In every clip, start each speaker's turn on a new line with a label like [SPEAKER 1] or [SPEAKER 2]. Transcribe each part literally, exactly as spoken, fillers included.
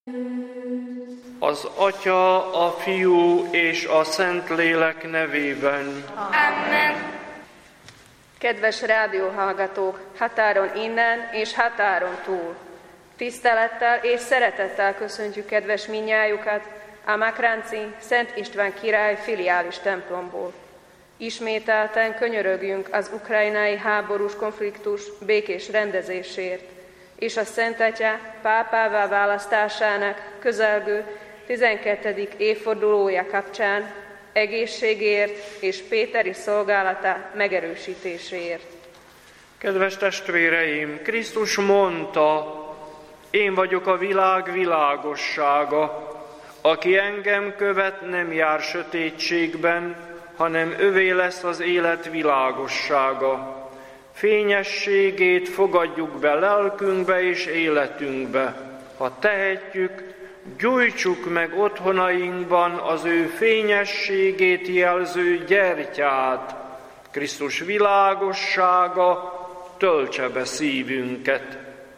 [SPEAKER 1] Az Atya, a Fiú és a Szentlélek nevében.
[SPEAKER 2] Amen.
[SPEAKER 3] Kedves rádióhallgatók, határon innen és határon túl! Tisztelettel és szeretettel köszöntjük kedves minnyájukat a Makránci Szent István király filiális templomból. Ismételten könyörögjünk az ukrajnai háborús konfliktus békés rendezésért, és a Szent Atya pápává választásának közelgő tizenkettedik évfordulója kapcsán egészségért és péteri szolgálata megerősítéséért.
[SPEAKER 1] Kedves testvéreim, Krisztus mondta, én vagyok a világ világossága, aki engem követ, nem jár sötétségben, hanem övé lesz az élet világossága. Fényességét fogadjuk be lelkünkbe és életünkbe. Ha tehetjük, gyújtsuk meg otthonainkban az ő fényességét jelző gyertyát. Krisztus világossága töltse be szívünket.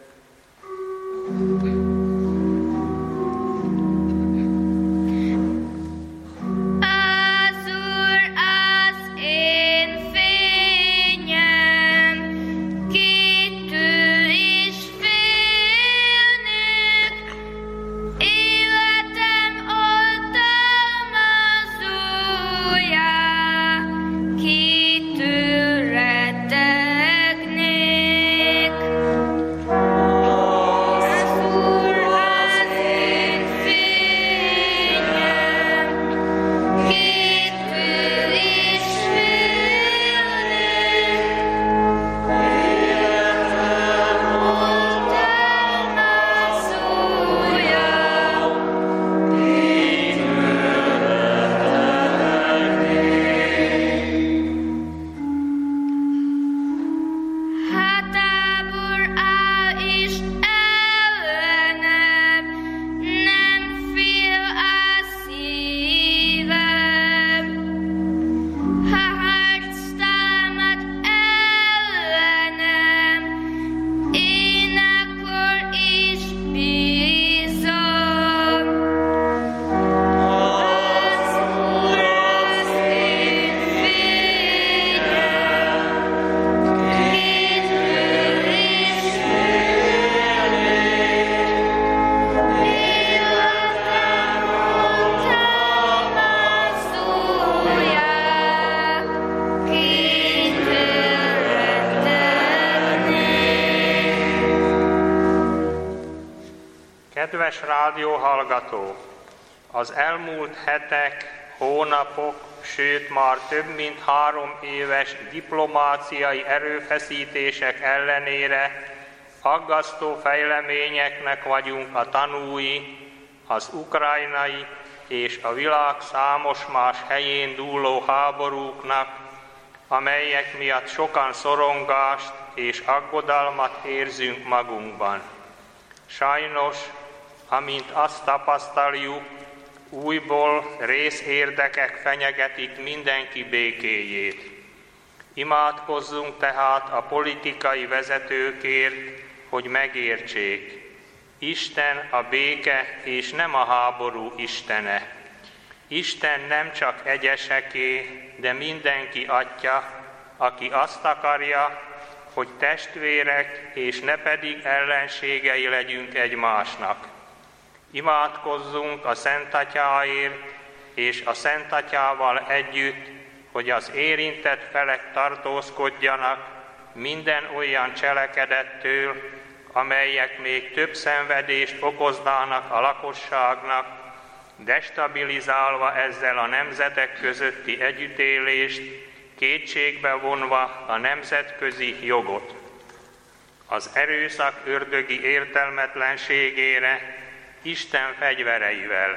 [SPEAKER 4] Kedves rádióhallgató! Az elmúlt hetek, hónapok, sőt már több mint három éves diplomáciai erőfeszítések ellenére aggasztó fejleményeknek vagyunk a tanúi, az ukrajnai és a világ számos más helyén dúló háborúknak, amelyek miatt sokan szorongást és aggodalmat érzünk magunkban. Sajnos, amint azt tapasztaljuk, újból részérdekek fenyegetik mindenki békéjét. Imádkozzunk tehát a politikai vezetőkért, hogy megértsék. Isten a béke és nem a háború istene. Isten nem csak egyeseké, de mindenki atya, aki azt akarja, hogy testvérek és ne pedig ellenségei legyünk egymásnak. Imádkozzunk a Szent Atyáért és a Szent Atyával együtt, hogy az érintett felek tartózkodjanak minden olyan cselekedettől, amelyek még több szenvedést okoznának a lakosságnak, destabilizálva ezzel a nemzetek közötti együttélést, kétségbe vonva a nemzetközi jogot. Az erőszak ördögi értelmetlenségére Isten fegyvereivel,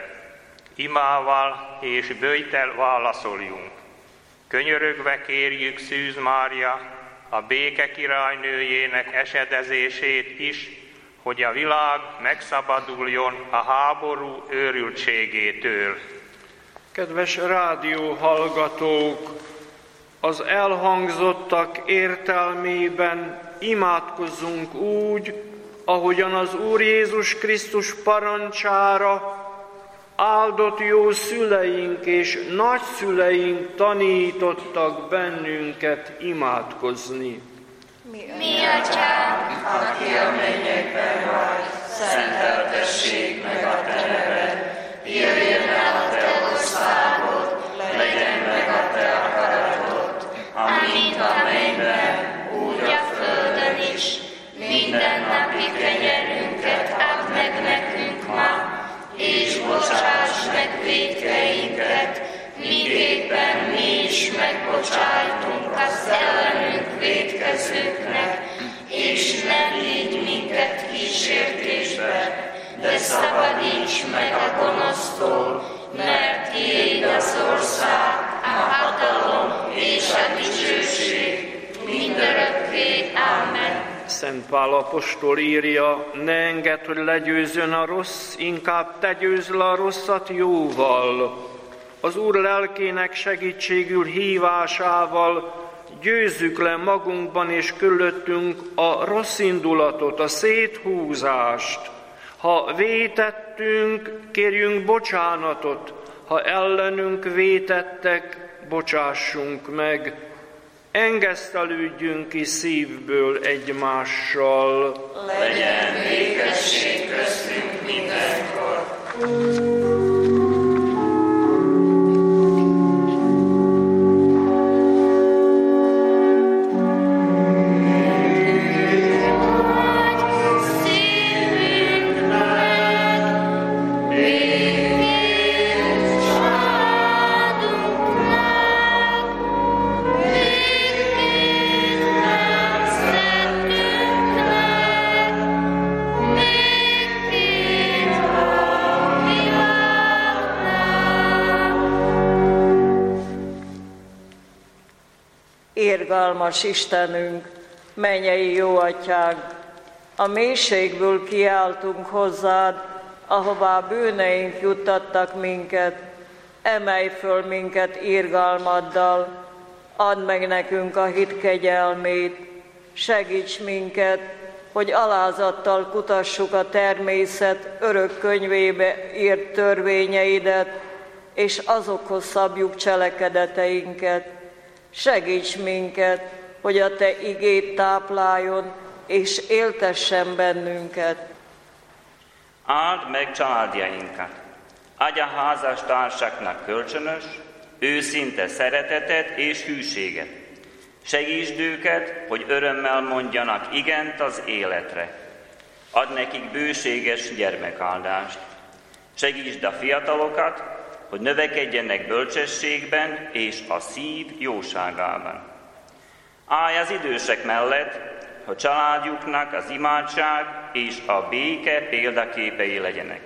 [SPEAKER 4] imával és böjtel válaszoljunk. Könyörögve kérjük Szűz Mária, a béke királynőjének esedezését is, hogy a világ megszabaduljon a háború őrültségétől.
[SPEAKER 1] Kedves rádióhallgatók, az elhangzottak értelmében imádkozzunk úgy, ahogyan az Úr Jézus Krisztus parancsára áldott jó szüleink és nagyszüleink tanítottak bennünket imádkozni.
[SPEAKER 2] Mi atyánk, aki a mennyekben vagy, szenteltessék meg a te neved, jöjjön el a te országod, legyen meg a te akaratod, amint a mennyben, úgy a földön is. Mindennapi kenyerünket add meg nekünk ma, és bocsáss meg vétkeinket, miképpen mi is megbocsájtunk az ellenünk vétkezőknek, és ne vigy minket kísértésbe, de szabadíts meg a gonosztól, mert tiéd az ország, a hatalom és a dicsőség mindörökké. Amen.
[SPEAKER 1] Szent Pál apostol írja, ne engedd, hogy legyőzzön a rossz, inkább te győzd le a rosszat jóval. Az Úr lelkének segítségül hívásával győzzük le magunkban és körülöttünk a rossz indulatot, a széthúzást. Ha vétettünk, kérjünk bocsánatot, ha ellenünk vétettek, bocsássunk meg. Engesztelődjünk ki szívből egymással.
[SPEAKER 2] Legyen békesség köztünk mindenkor.
[SPEAKER 5] Irgalmas Istenünk, mennyei jó atyánk, a mélységből kiáltunk hozzád, ahová bűneink juttattak minket, emelj föl minket irgalmaddal, add meg nekünk a hit kegyelmét, segíts minket, hogy alázattal kutassuk a természet örök könyvébe írt törvényeidet, és azokhoz szabjuk cselekedeteinket. Segíts minket, hogy a te igéd tápláljon, és éltessen bennünket.
[SPEAKER 6] Áld meg családjainkat, adj a házastársaknak kölcsönös, őszinte szeretetet és hűséget. Segítsd őket, hogy örömmel mondjanak igent az életre. Add nekik bőséges gyermekáldást. Segítsd a fiatalokat, hogy növekedjenek bölcsességben és a szív jóságában. Állj az idősek mellett, hogy családjuknak az imádság és a béke példaképei legyenek.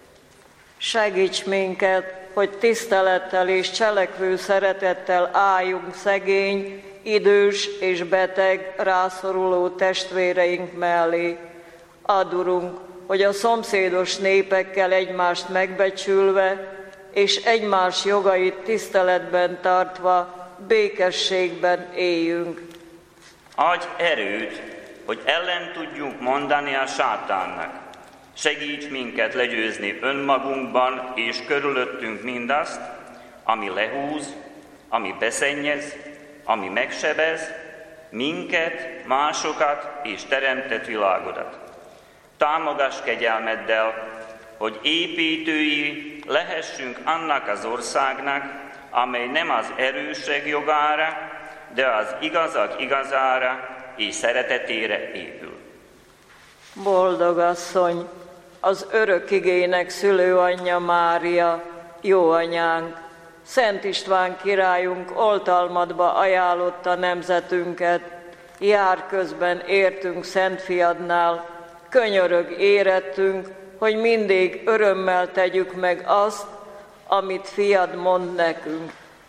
[SPEAKER 5] Segíts minket, hogy tisztelettel és cselekvő szeretettel álljunk szegény, idős és beteg, rászoruló testvéreink mellé. Add, Urunk, hogy a szomszédos népekkel egymást megbecsülve, és egymás jogait tiszteletben tartva, békességben éljünk.
[SPEAKER 6] Adj erőt, hogy ellen tudjunk mondani a sátánnak. Segíts minket legyőzni önmagunkban és körülöttünk mindazt, ami lehúz, ami beszennyez, ami megsebez, minket, másokat és teremtett világodat. Támogass kegyelmeddel, hogy építői lehessünk annak az országnak, amely nem az erősek jogára, de az igazak igazára és szeretetére épül.
[SPEAKER 5] Boldog asszony, az örök igének szülőanyja Mária, jó anyánk, Szent István királyunk oltalmadba ajánlotta nemzetünket, jár közben értünk Szent Fiadnál, könyörög érettünk, hogy mindig örömmel tegyük meg azt, amit Fiad mond nekünk.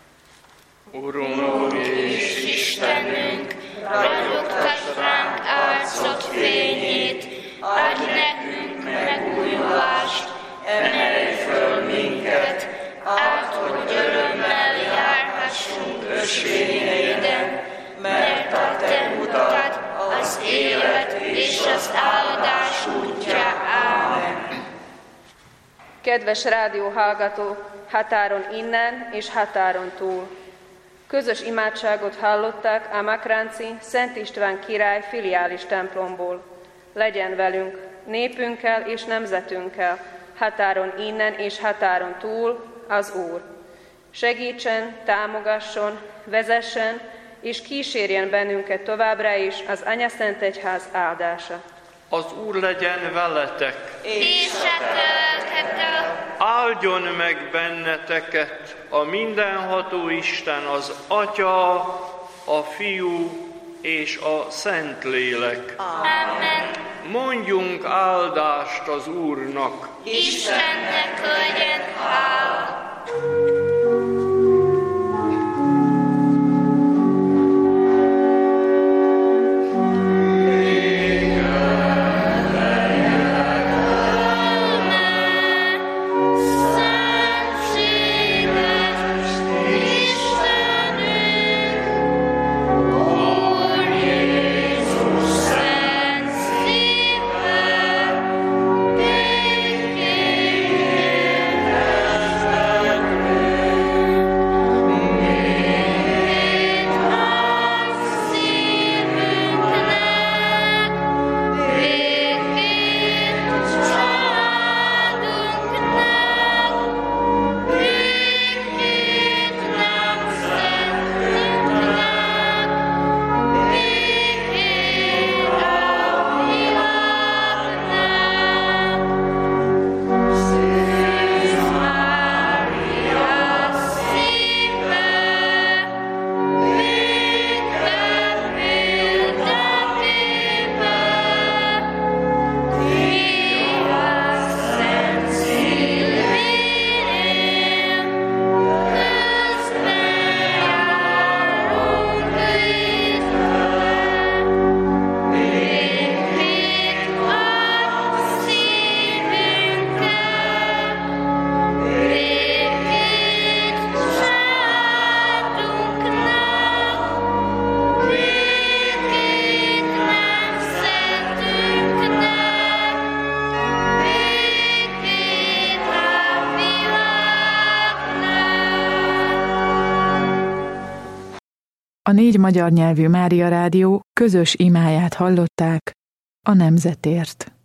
[SPEAKER 1] Urunk és
[SPEAKER 2] Istenünk, ragyogtass ránk álcott fényét, adj nekünk megújulást, emelj föl minket, át, hogy örömmel járhassunk ösvényeiden, mert a te utat, az élet és az áldás
[SPEAKER 3] Kedves rádióhallgatók, határon innen és határon túl! Közös imádságot hallották a Makránci Szent István király filiális templomból. Legyen velünk, népünkkel és nemzetünkkel, határon innen és határon túl az Úr. Segítsen, támogasson, vezessen és kísérjen bennünket továbbra is az Anyaszentegyház áldása.
[SPEAKER 1] Az Úr legyen veletek,
[SPEAKER 2] és a tölthető.
[SPEAKER 1] Áldjon meg benneteket a mindenható Isten, az Atya, a Fiú és a Szentlélek.
[SPEAKER 2] Amen.
[SPEAKER 1] Mondjunk áldást az Úrnak.
[SPEAKER 2] Istennek legyen hála.
[SPEAKER 7] A négy magyar nyelvű Mária Rádió közös imáját hallották a nemzetért.